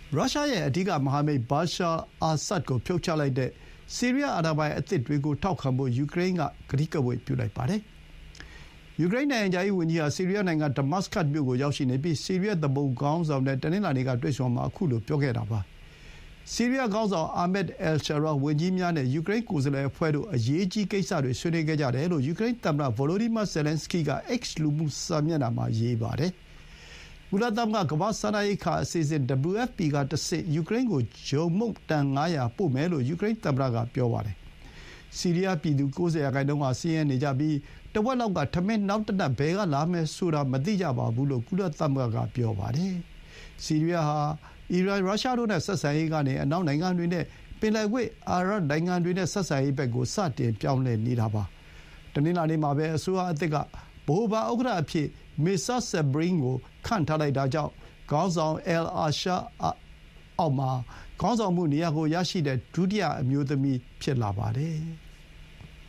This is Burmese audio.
ရုရှားရဲ့အဓိကမဟာမိတ်ဘာရှာအာဆတ်ကိုဖြုတ်ချလိုက်တဲ့ဆီးရီးယားအာဏာပိုင်အသစ်တွေကိုထောက်ခံဖို့ယူကရိန်းကကတိကဝတ်ပြုလိုက်ပါတယ်။ယူကရိန်းနိုင်ငံခြားရေးဝန်ကြီးဟာဆီးရီးယားနိုင်ငံဒမတ်စကတ်မြို့ကိုရောက်ရှိနေပြီးဆီးရီးယားသူပုန်ခေါင်းဆောင်နဲ့တနင်္လာနေ့ကတွေ့ဆုံမှာအခုလိုပြောခဲ့တာပါ။ဆီးရီးယားခေါင်းဆောင်အာမက်အယ်ရှာရာဝန်ကြီးများနဲ့ယူကရိန်းကိုယ်စားလှယ်အဖွဲ့တို့အရေးကြီးကိစ္စတွေဆွေးနွေးခဲ့ကြတယ်လို့ယူကရိန်းသမ္မတဗိုလိုဒီမာဇယ်လန်စကီက X လူမှုစာမျက်နှာမှာရေးပါတယ်။ကုလသမဂ္ဂကမ္ဘာ့စားနပ်ရိက္ခာအစီအစဥ် WFP ကတဆင့်ယူကရိန်းကိုဂျုံမုန့်တန်900ပို့မယ်လို့ယူကရိန်းသမ္မတကပြောပါတယ်။ဆီးရီးယားပြည်သူ 90% ကဆင်းရဲနေကြပြီးတဝက်လောက်ကထမင်းနောက်တနပ်ဘယ်ကလာမယ်ဆိုတာမသိကြပါဘူးလို့ကုလသမဂ္ဂကပြောပါတယ်။ဆီးရီးယားဟာအီရန်ရုရှားတို့နဲ့ဆက်ဆံရေးကနေအနောက်နိုင်ငံတွေနဲ့ပင်လယ်ကွေ့အာရပ်နိုင်ငံတွေနဲ့ဆက်ဆံရေးဘက်ကိုစတင်ပြောင်းလဲနေတာပါ။တနင်္လာနေ့မှာပဲအစိုးရအသစ်ကဗဟိုဘဏ်ဥက္ကဋ္ဌအဖြစ်မေဆာဆယ်ဘရင်ကိုခန့်ထားလိုက်တာကြောင့်ခေါင်းဆောင်အယ်အာရှာအောက်မှာခေါင်းဆောင်မှုနေရာကိုရရှိတဲ့ဒုတိယအမျိုးသမီးဖြစ်လာပါတယ်။